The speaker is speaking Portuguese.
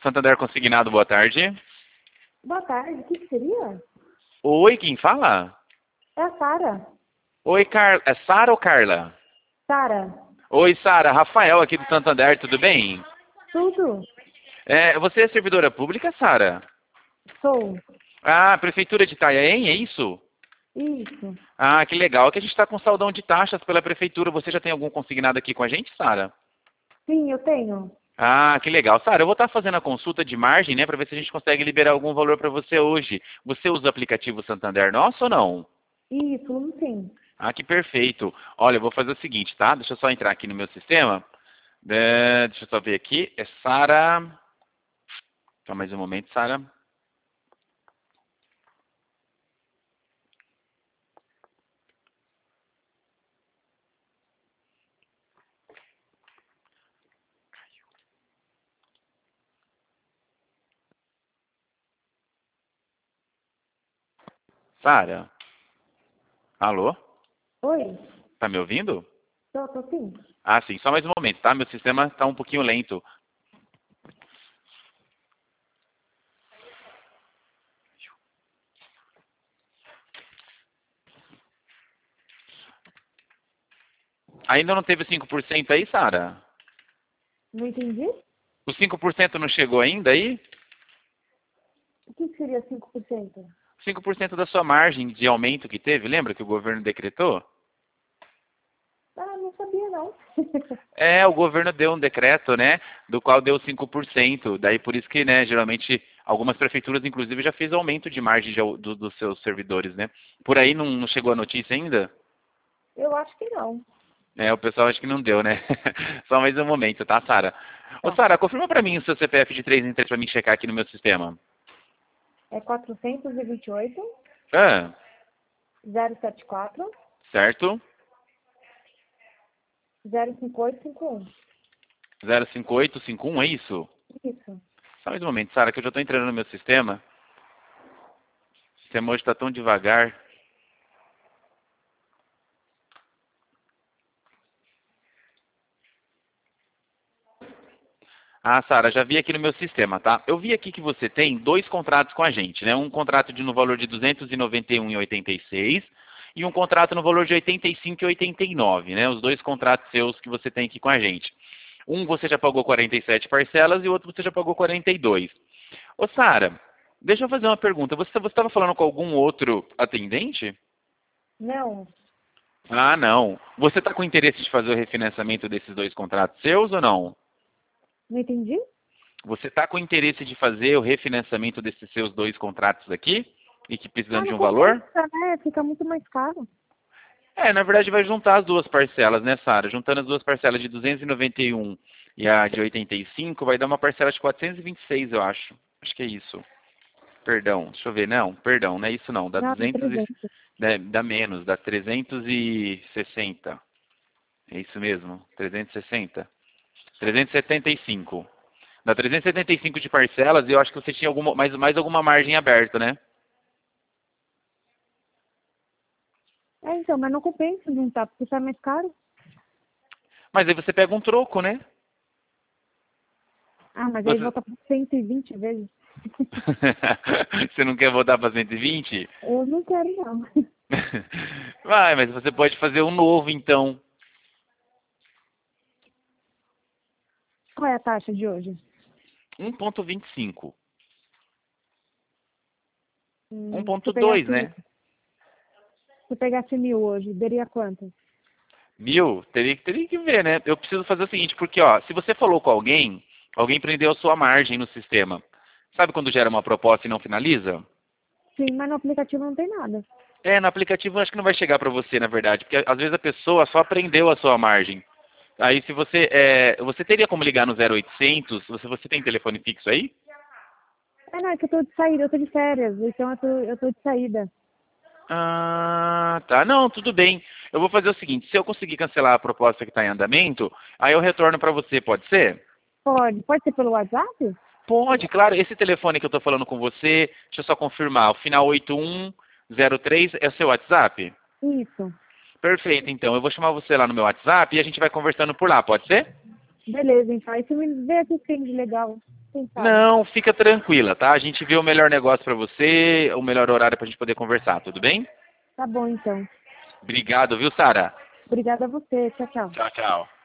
Santander Consignado, boa tarde. Boa tarde, o que seria? Oi, quem fala? É a Sara. Oi, Carla. É Sara ou Carla? Sara, Oi, Sara. Rafael aqui do Santander, tudo bem? tudo? Você é servidora pública, Sara? Sou. Ah, Prefeitura de Itanhaém, é isso? Isso. Ah, que legal. Que a gente está com saudão de taxas pela Prefeitura. Você já tem algum consignado aqui com a gente, Sara? Sim, eu tenho. Ah, que legal. Sara, eu vou estar fazendo a consulta de margem, né, para ver se a gente consegue liberar algum valor para você hoje. Você usa o aplicativo Santander Nosso ou não? Isso, sim. Ah, que perfeito. Olha, eu vou fazer o seguinte, tá? Deixa eu só entrar aqui no meu sistema. Deixa eu só ver aqui. É Sara. Só mais um momento, Sara. Sara? Alô? Oi? Tá me ouvindo? Tô sim. Ah, sim. Só mais um momento, tá? Meu sistema tá um pouquinho lento. Ainda não teve 5% aí, Sara? Não entendi? O 5% não chegou ainda aí? O que seria 5%? 5% da sua margem de aumento que teve, lembra que o governo decretou? Ah, não sabia não. O governo deu um decreto, né, do qual deu 5%. Daí por isso que, né, geralmente algumas prefeituras, inclusive, já fez aumento de margem dos seus servidores, né? Por aí não chegou a notícia ainda? Eu acho que não. O pessoal acho que não deu, né? Só mais um momento, tá, Sara? Ô, Tá. Sara, confirma pra mim o seu CPF de 3 em 3 pra mim checar aqui no meu sistema. É 428 Ah, 074 certo? 05851. 05851, é isso? Isso. Só mais um momento, Sara, que eu já tô entrando no meu sistema. O sistema hoje tá tão devagar. Ah, Sara, já vi aqui no meu sistema, tá? Eu vi aqui que você tem dois contratos com a gente, né? Um contrato no valor de R$ 291,86 e um contrato no valor de R$ 85,89, né? Os dois contratos seus que você tem aqui com a gente. Um você já pagou 47 parcelas e o outro você já pagou 42. Ô, Sara, deixa eu fazer uma pergunta. Você estava falando com algum outro atendente? Não, Ah, não. Você está com interesse de fazer o refinanciamento desses dois contratos seus ou não? não entendi? Você está com interesse de fazer o refinanciamento desses seus dois contratos aqui? E que Ah, precisando de não um valor? compensa, né? Fica muito mais caro. Na verdade vai juntar as duas parcelas, né, Sara? Juntando as duas parcelas de 291 e a de 85, vai dar uma parcela de 426, eu acho. Acho que é isso. Perdão, deixa eu ver. Não, perdão, não é isso não. Dá Não, tem 200 300. dá menos, dá 360. É isso mesmo? 360? 375. Dá 375 de parcelas e eu acho que você tinha mais alguma margem aberta, né? Então, mas não compensa juntar, porque sai mais caro. Mas aí você pega um troco, né? Ah, mas aí Você, volta por 120 vezes. você não quer voltar para 120? Eu não quero, não. Vai, mas você pode fazer um novo então. Qual é a taxa de hoje? 1,25. Se eu 1,2, pegasse, né? se eu pegasse 1.000 hoje, daria quanto? 1.000, teria que ver, né? Eu preciso fazer o seguinte, porque ó, se você falou com alguém, alguém prendeu a sua margem no sistema. Sabe quando gera uma proposta e não finaliza? Sim, mas no aplicativo não tem nada. No aplicativo acho que não vai chegar para você, na verdade, porque às vezes a pessoa só prendeu a sua margem. Aí se você teria como ligar no 0800, você tem telefone fixo aí? Não, é que eu tô de saída, eu tô de férias, então eu tô de saída. Ah, tá. Não, tudo bem. Eu vou fazer o seguinte, se eu conseguir cancelar a proposta que está em andamento, aí eu retorno para você, pode ser? Pode ser pelo WhatsApp? Pode, claro. Esse telefone que eu estou falando com você, deixa eu só confirmar, o final 8103 é o seu WhatsApp? Isso. Perfeito, então. Eu vou chamar você lá no meu WhatsApp e a gente vai conversando por lá, pode ser? Beleza, então. Aí você me vê se tem de legal. pensar. Não, fica tranquila, tá? A gente vê o melhor negócio para você, o melhor horário pra gente poder conversar, tudo bem? Tá bom, então. Obrigado, viu, Sara? Obrigada a você. Tchau, tchau. Tchau, tchau.